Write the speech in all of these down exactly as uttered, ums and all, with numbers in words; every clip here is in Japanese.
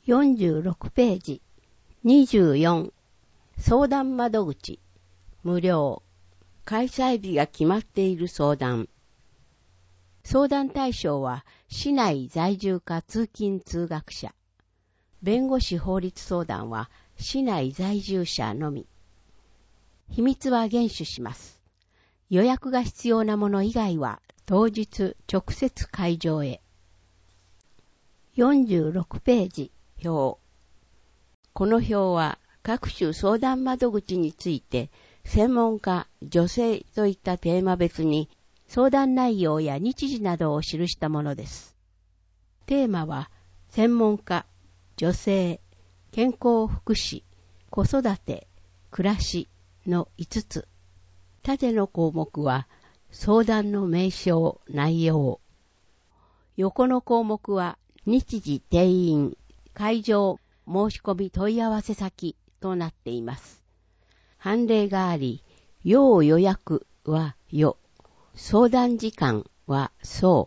よんじゅうろくページ。にじゅうよん。相談窓口。無料。開催日が決まっている相談。相談対象は市内在住か通勤通学者。弁護士法律相談は市内在住者のみ。秘密は厳守します。予約が必要なもの以外は当日直接会場へ。よんじゅうろくページ。表。この表は各種相談窓口について専門家、女性といったテーマ別に相談内容や日時などを記したものです。テーマは専門家、女性、健康福祉、子育て、暮らしのいつつ。縦の項目は相談の名称、内容。横の項目は日時、定員、会場、申し込み問い合わせ先となっています。判例があり、要予約は予、相談時間はそう、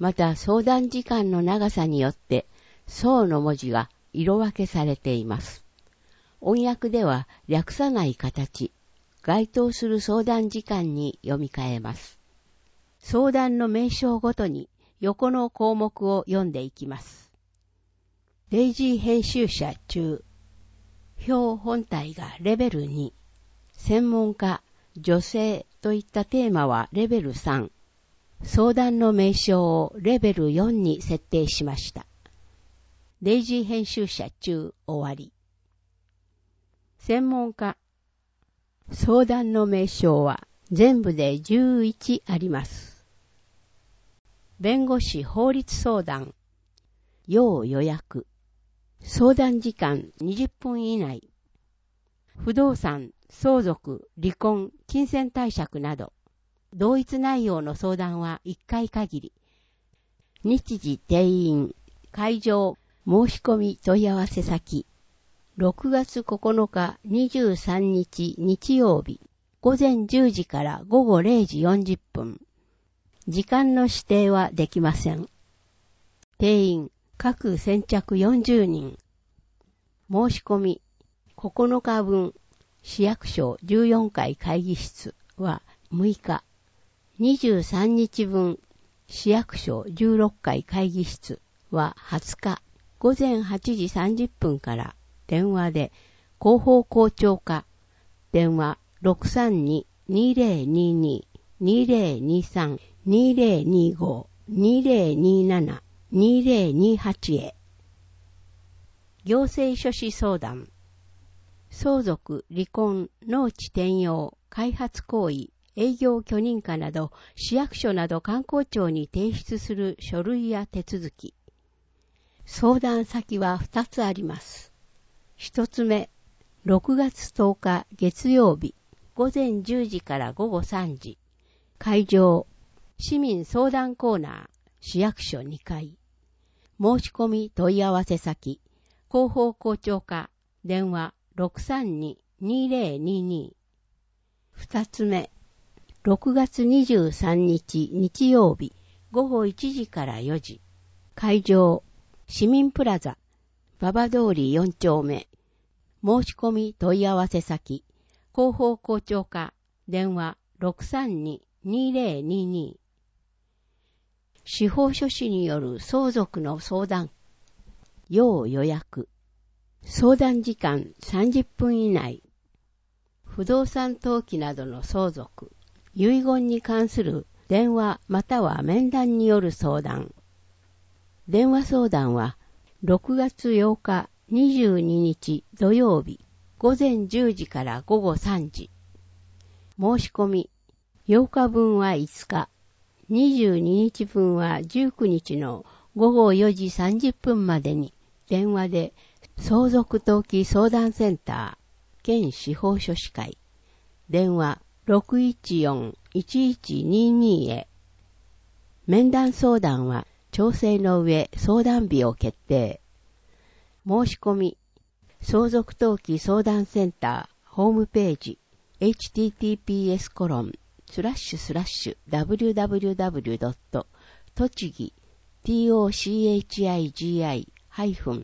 また相談時間の長さによってそうの文字が色分けされています。音訳では略さない形、該当する相談時間に読み替えます。相談の名称ごとに横の項目を読んでいきます。デイジー編集者中。表本体がレベルに。専門家、女性といったテーマはレベルさん。相談の名称をレベルよんに設定しました。デイジー編集者中終わり。専門家。相談の名称は全部でじゅういちあります。弁護士法律相談。要予約。相談時間にじゅっぷん以内。不動産、相続、離婚、金銭貸借など、同一内容の相談はいっかい限り。日時、定員、会場、申し込み問い合わせ先。ろくがつここのかにじゅうさんにち日曜日、午前じゅうじから午後れいじよんじゅっぷん。時間の指定はできません。定員、各先着よんじゅうにん。申し込み、ここのかぶん、市役所じゅうよんかい会議室はむいか。にじゅうさんにちぶん、市役所じゅうろっかい会議室ははつか。午前はちじさんじゅっぷんから電話で広報校長課、電話 ろくさんに にぜろにに にぜろにさん にぜろにご にぜろになな にぜろにはち へ。行政書士相談。相続、離婚、農地転用、開発行為、営業許認可など市役所など官公庁に提出する書類や手続き。相談先はふたつあります。ひとつめ、ろくがつとおか月曜日、午前じゅうじから午後さんじ。会場、市民相談コーナー、市役所にかい。申し込み問い合わせ先、広報校長課、電話 ろくさんに にぜろにに。二つ目、ろくがつにじゅうさんにち日曜日、午後いちじからよじ。会場、市民プラザ、馬場通りよんちょうめ。申し込み問い合わせ先、広報校長課、電話 ろくさんに にぜろにに。司法書士による相続の相談。要予約。相談時間さんじゅっぷん以内。不動産登記などの相続。遺言に関する電話または面談による相談。電話相談はろくがつようかにじゅうににち土曜日午前じゅうじから午後さんじ。申し込みようかぶんはいつか、にじゅうににちぶんはじゅうくにちの午後よじさんじゅっぷんまでに電話で相続登記相談センター県司法書士会電話 ろくいちよん いちいちにに へ。面談相談は調整の上相談日を決定。申し込み相続登記相談センターホームページ エイチティーティーピーエスコロンスラッシュスラッシュダブリューダブリューダブリュードットとちぎ トチギ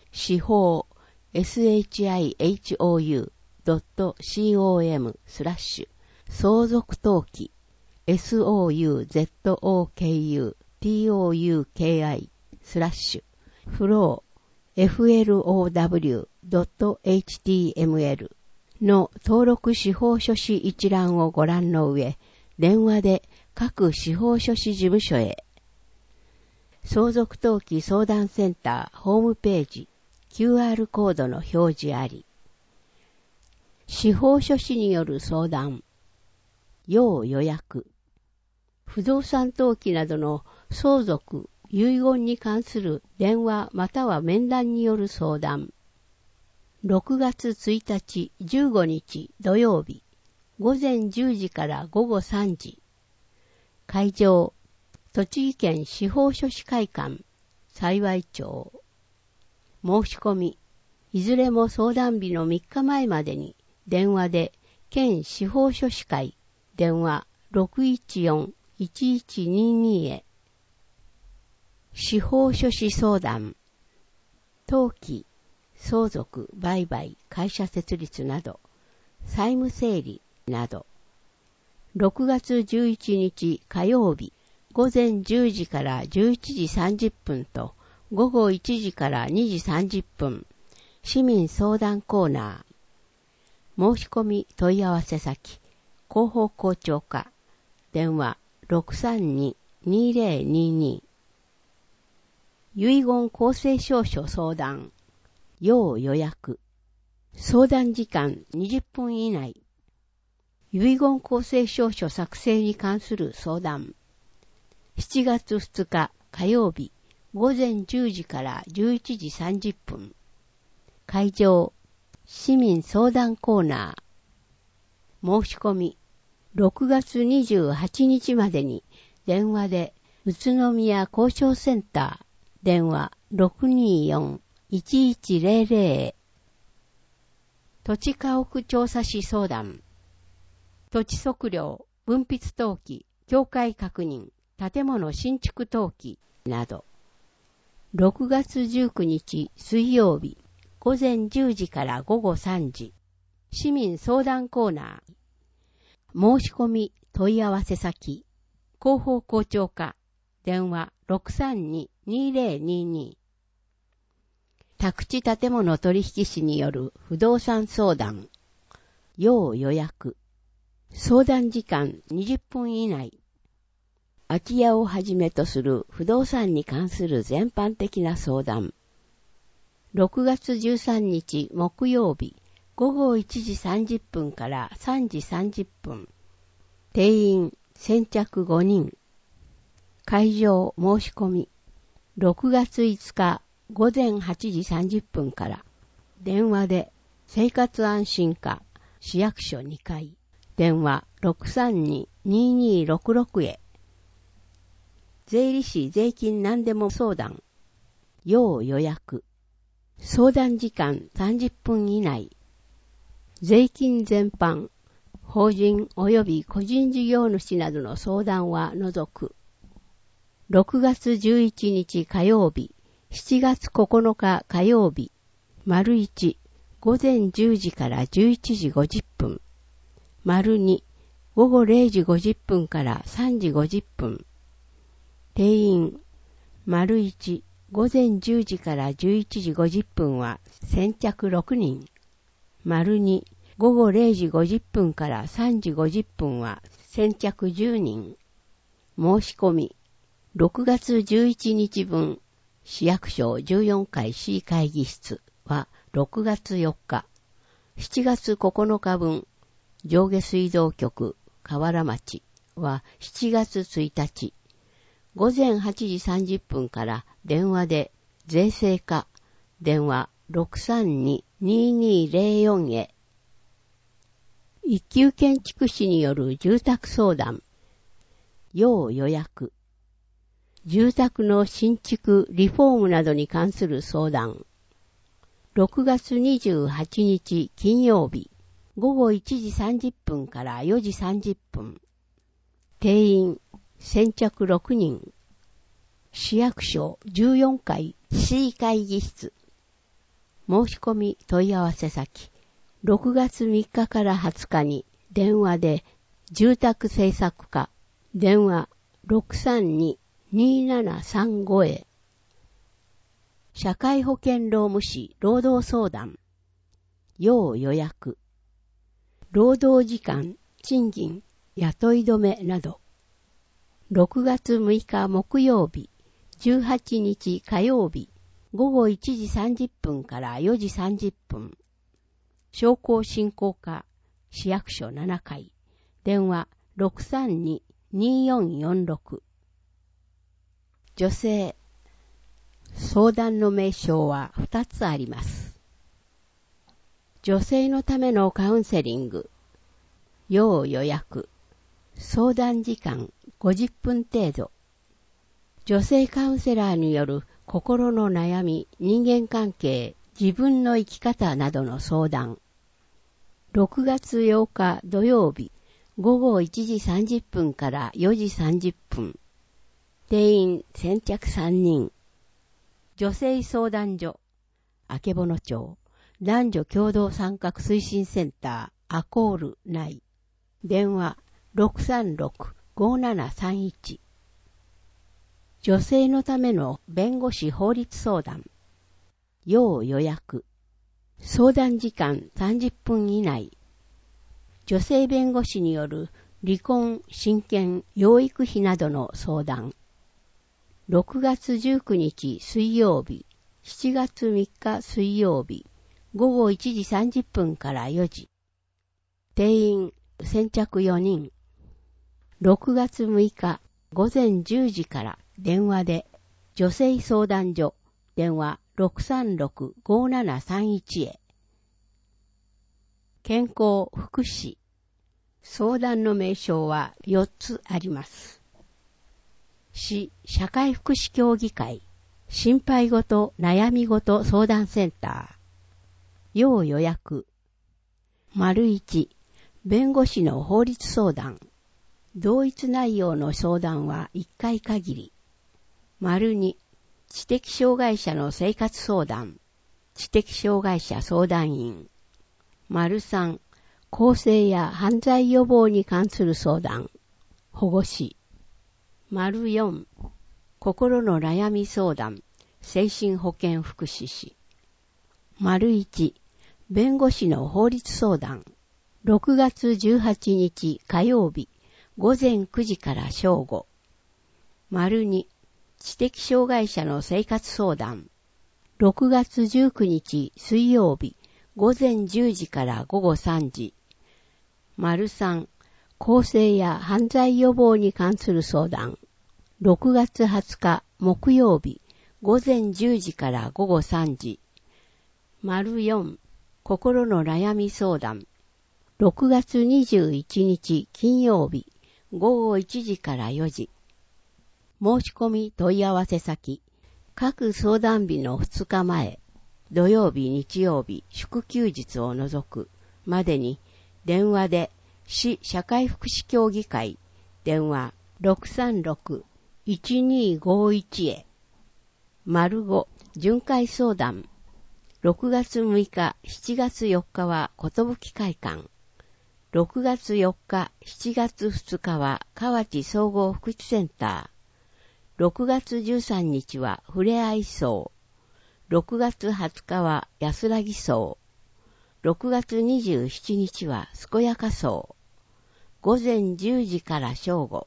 司法 シホウ ドット コム スラッシュ相続登記 ソウゾクトウキ スラッシュフロー フロー ドット エイチティーエムエル の登録司法書士一覧をご覧の上、電話で各司法書士事務所へ。相続登記相談センターホームページ キューアール コードの表示あり。司法書士による相談。要予約。不動産登記などの相続、遺言に関する電話または面談による相談。ろくがつついたち、じゅうごにち土曜日、ごぜんじゅうじからごごさんじ。会場、栃木県司法書士会館、幸町。申し込み、いずれも相談日のみっかまえまでに、電話で、県司法書士会、電話 ろくいちよん いちいちにに へ。司法書士相談、登記、相続、売買、会社設立など、債務整理など、ろくがつじゅういちにち火曜日、ごぜんじゅうじからじゅういちじさんじゅっぷんと、ごごいちじからにじさんじゅっぷん、市民相談コーナー。申し込み問い合わせ先、広報校長課、電話 ろくさんに にぜろにに。遺言公正証書相談。要予約。相談時間にじゅっぷん以内。遺言公正証書作成に関する相談。しちがつふつか火曜日、ごぜんじゅうじからじゅういちじさんじゅっぷん。会場、市民相談コーナー。申し込み、ろくがつにじゅうはちにちまでに電話で宇都宮交渉センター、電話 ろくにーよん いちいちぜろぜろ へ。土地家屋調査士相談。土地測量、分筆登記、境界確認、建物新築登記など。ろくがつじゅうくにち水曜日、ごぜんじゅうじからごごさんじ。市民相談コーナー。申し込み問い合わせ先。広報校長課。電話 ろくさんに にぜろにに。宅地建物取引士による不動産相談。要予約。相談時間にじゅっぷん以内。空き家をはじめとする不動産に関する全般的な相談。ろくがつじゅうさんにち木曜日、ごごいちじさんじゅっぷんからさんじさんじゅっぷん。定員先着ごにん。会場申し込み。ろくがついつかごぜんはちじさんじゅっぷんから。電話で生活安心課市役所にかい。電話 ろくさんに ににろくろく へ。税理士税金何でも相談。要予約。相談時間さんじゅっぷん以内。税金全般、法人及び個人事業主などの相談は除く。ろくがつじゅういちにち火曜日、しちがつここのか火曜日、丸いち、ごぜんじゅうじからじゅういちじごじゅっぷん。丸に、ごごれいじごじゅっぷんからさんじごじゅっぷん。定員、丸いち、ごぜんじゅうじからじゅういちじごじゅっぷんは先着ろくにん。丸に、ごごれいじごじゅっぷんからさんじごじゅっぷんは先着じゅうにん。申し込み、ろくがつじゅういちにちぶん、市役所じゅうよんかい C 会議室はろくがつよっか。しちがつここのかぶん、上下水道局河原町はしちがつついたち。ごぜんはちじさんじゅっぷんから電話で税制課、電話 ろくさんに ににぜろよん へ。一級建築士による住宅相談。要予約。住宅の新築、リフォームなどに関する相談。ろくがつにじゅうはちにち金曜日、ごごいちじさんじゅっぷんからよじさんじゅっぷん。定員、先着ろくにん。市役所じゅうよんかい C 会議室。 申し込み問い合わせ先、ろくがつみっかからはつかに電話で住宅政策課、電話 ろくさんに にーななさんご へ。社会保険労務士労働相談、要予約、労働時間、賃金、雇い止めなど、ろくがつむいか木曜日、じゅうはちにち火曜日、ごごいちじさんじゅっぷんからよじさんじゅっぷん、商工振興課、市役所ななかい、電話 ろくさんに にーよんよんろく。女性、相談の名称はふたつあります。女性のためのカウンセリング、要予約、相談時間ごじゅっぷん程度。女性カウンセラーによる心の悩み、人間関係、自分の生き方などの相談。ろくがつようか土曜日、ごごいちじさんじゅっぷんからよじさんじゅっぷん。定員先着さんにん。女性相談所、あけぼの町、男女共同参画推進センター、アコール内。電話ろくさんろく ごーななさんいち。女性のための弁護士法律相談。要予約。相談時間さんじゅっぷん以内。女性弁護士による離婚、親権、養育費などの相談。ろくがつじゅうくにち水曜日、しちがつみっか水曜日、ごごいちじさんじゅっぷんからよじ。定員先着よにん。ろくがつむいかごぜんじゅうじから電話で女性相談所、電話ろくさんろく ごーななさんいちへ。健康福祉。相談の名称はよっつあります。市社会福祉協議会、心配ごと悩みごと相談センター。要予約。丸いち、弁護士の法律相談。同一内容の相談はいっかい限り。丸に、知的障害者の生活相談。知的障害者相談員。丸さん、更生や犯罪予防に関する相談。保護士。丸よん、心の悩み相談。精神保健福祉士。丸いち、弁護士の法律相談。ろくがつじゅうはちにち火曜日、ごぜんくじから正午。丸に、知的障害者の生活相談。ろくがつじゅうくにち水曜日、ごぜんじゅうじからごごさんじ。丸さん、更生や犯罪予防に関する相談。ろくがつはつか木曜日、ごぜんじゅうじからごごさんじ。丸よん、心の悩み相談。ろくがつにじゅういちにち金曜日、ごごいちじからよじ。申し込み問い合わせ先、各相談日のふつかまえ、土曜日、日曜日、祝休日を除くまでに、電話で市社会福祉協議会、電話 ろくさんろく いちにーごいち へ。丸ご、巡回相談。ろくがつむいか、しちがつよっかは寿会館。ろくがつよっか、しちがつふつかは河内総合福祉センター。ろくがつじゅうさんにちはふれあい荘。ろくがつはつかは安らぎ荘。ろくがつにじゅうしちにちは健やか荘。ごぜんじゅうじから正午。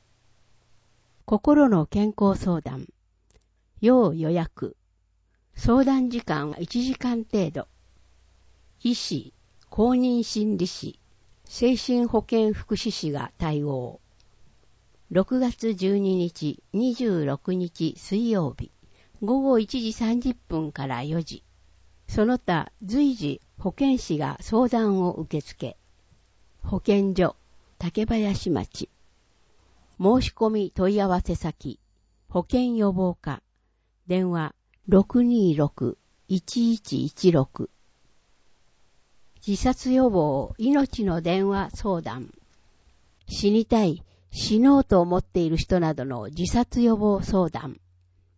心の健康相談。要予約。相談時間はいちじかん程度。医師、公認心理師、精神保健福祉士が対応。ろくがつじゅうににち、にじゅうろくにち水曜日、ごごいちじさんじゅっぷんからよじ。その他随時保健師が相談を受け付け。保健所、竹林町。申し込み問い合わせ先、保健予防課。電話 ろくにーろく いちいちいちろく。自殺予防、命の電話相談。死にたい、死のうと思っている人などの自殺予防相談。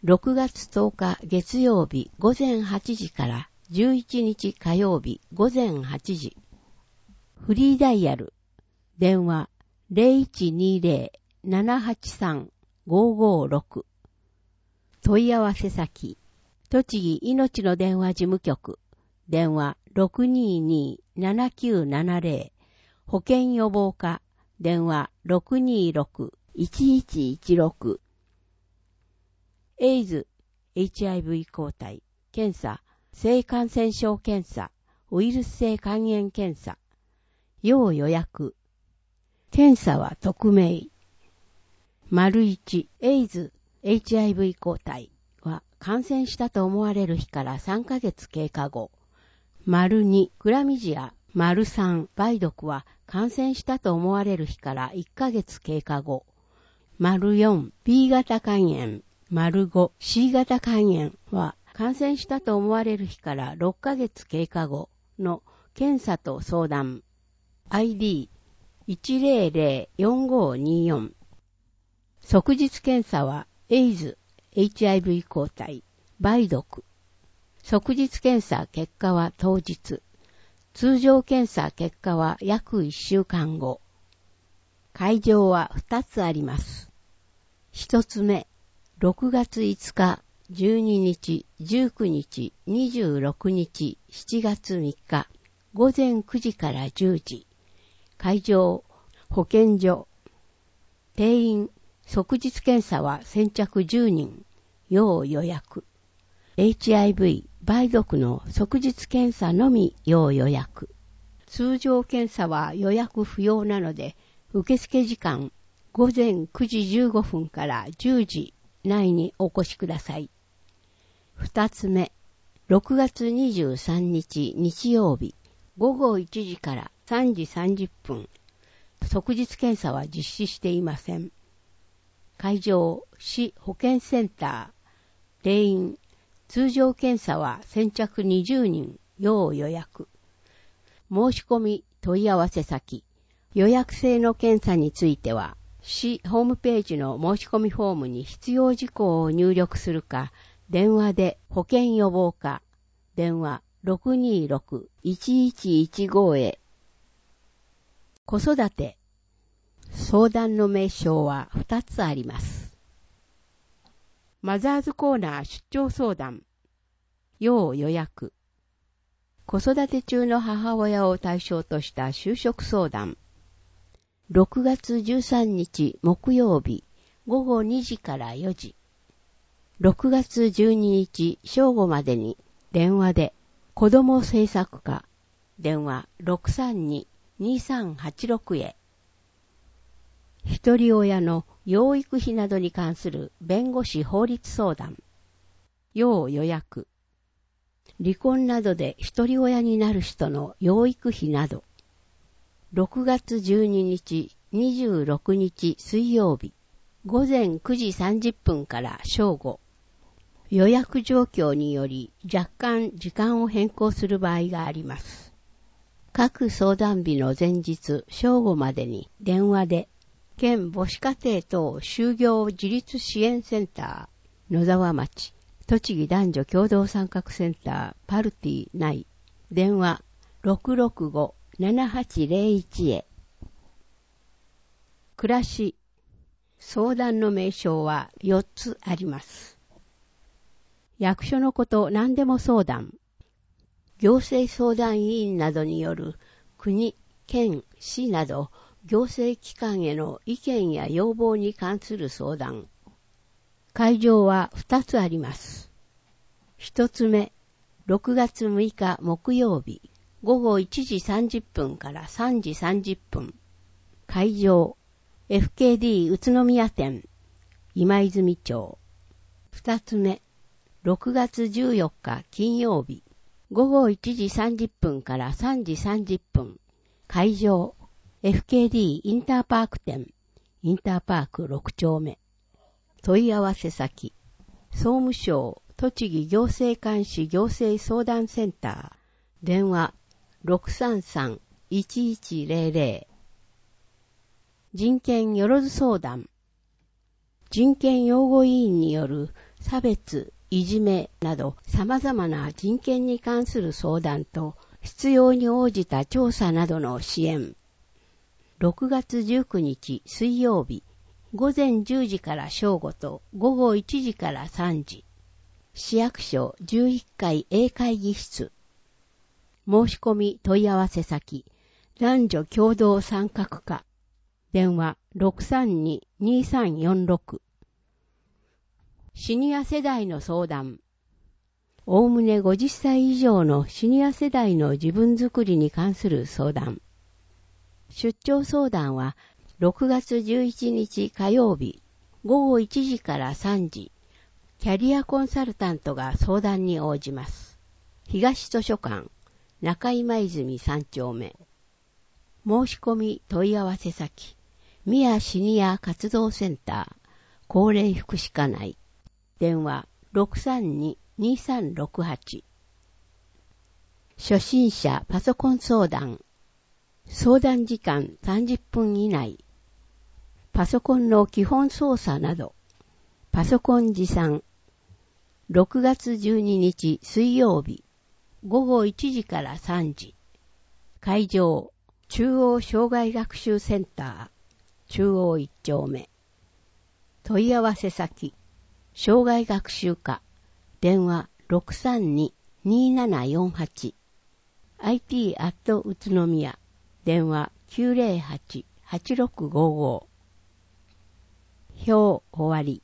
ろくがつとおか月曜日午前はちじからじゅういちにち火曜日午前はちじ。フリーダイヤル、電話 ゼロいちにゼロ ななはちさん ごごろく。問い合わせ先、栃木いのちの電話事務局、電話 ろくにーにー ななきゅうななゼロ。保健予防課、電話 ろくにーろく いちいちいちろく。エイズ、エイチアイブイ 抗体、検査、性感染症検査、ウイルス性肝炎検査、要予約。検査は匿名。丸いち、エイズ、エイチアイブイ 抗体は感染したと思われる日からさんかげつ経過後。丸に、クラミジア。丸さん、梅毒は感染したと思われる日からいっかげつ経過後。丸よん、ビー 型肝炎。丸ご、シー 型肝炎は感染したと思われる日からろっかげつ経過後の検査と相談。アイディーいちゼロゼロよんごによん。即日検査はエイズ、エイチアイブイ 抗体、梅毒。即日検査結果は当日。通常検査結果は約いっしゅうかんご。会場はふたつあります。ひとつめ、ろくがついつか、じゅうににち、じゅうくにち、にじゅうろくにち、しちがつみっか、ごぜんくじからじゅうじ。会場、保健所。定員、即日検査は先着じゅうにん。要予約。エイチアイブイ、梅毒の即日検査のみ要予約。通常検査は予約不要なので、受付時間ごぜんくじじゅうごふんからじゅうじ内にお越しください。二つ目、ろくがつにじゅうさんにち日曜日、ごごいちじからさんじさんじゅっぷん。即日検査は実施していません。会場、市保健センター。定員、通常検査は先着にじゅうにん、要予約。申し込み問い合わせ先。予約制の検査については、市ホームページの申し込みフォームに必要事項を入力するか、電話で保健予防課、電話 ろくにーろく いちいちいちご へ。子育て、相談の名称はふたつあります。マザーズコーナー出張相談。要予約。子育て中の母親を対象とした就職相談。ろくがつじゅうさんにち木曜日ごごにじからよじ。ろくがつじゅうににち正午までに電話で子ども政策課。電話 ろくさんに にさんはちろく へ。一人親の養育費などに関する弁護士法律相談。要予約。離婚などで一人親になる人の養育費など。ろくがつじゅうににちにじゅうろくにち水曜日ごぜんくじさんじゅっぷんから正午。予約状況により若干時間を変更する場合があります。各相談日の前日正午までに電話で県母子家庭等就業自立支援センター野沢町栃木男女共同参画センターパルティ内電話 ろくろくご ななはちゼロいち へ。暮らし相談の名称はよっつあります。役所のこと何でも相談。行政相談委員などによる国、県、市など行政機関への意見や要望に関する相談。会場はふたつあります。ひとつめ、ろくがつむいか木曜日、ごごいちじさんじゅっぷんからさんじさんじゅっぷん。会場、エフケーディー 宇都宮店、今泉町。ふたつめ、ろくがつじゅうよっか金曜日、ごごいちじさんじゅっぷんからさんじさんじゅっぷん。会場、エフケーディー インターパーク店、インターパークろくちょうめ。問い合わせ先、総務省栃木行政監視行政相談センター、電話 ろくさんさん いちいちゼロゼロ。人権よろず相談。人権擁護委員による差別、いじめなど様々な人権に関する相談と必要に応じた調査などの支援。ろくがつじゅうくにち水曜日、ごぜんじゅうじから正午とごごいちじからさんじ。市役所じゅういっかい A 会議室。申し込み問い合わせ先、男女共同参画課。電話 ろくさんに にさんよんろく。シニア世代の相談。おおむねごじゅっさい以上のシニア世代の自分づくりに関する相談。出張相談はろくがつじゅういちにち火曜日ごごいちじからさんじ。キャリアコンサルタントが相談に応じます。東図書館、中今泉さんちょうめ。申し込み問い合わせ先、宮シニア活動センター、高齢福祉課内。電話 ろくさんに にさんろくはち。初心者パソコン相談。相談時間さんじゅっぷん以内。パソコンの基本操作など。パソコン持参。ろくがつじゅうににち水曜日ごごいちじからさんじ。会場中央障害学習センター中央いっちょうめ。問い合わせ先障害学習課。電話 ろくさんに にななよんはち。アイティー アット宇都宮。電話 きゅうぜろはち はちろくごご。表終わり。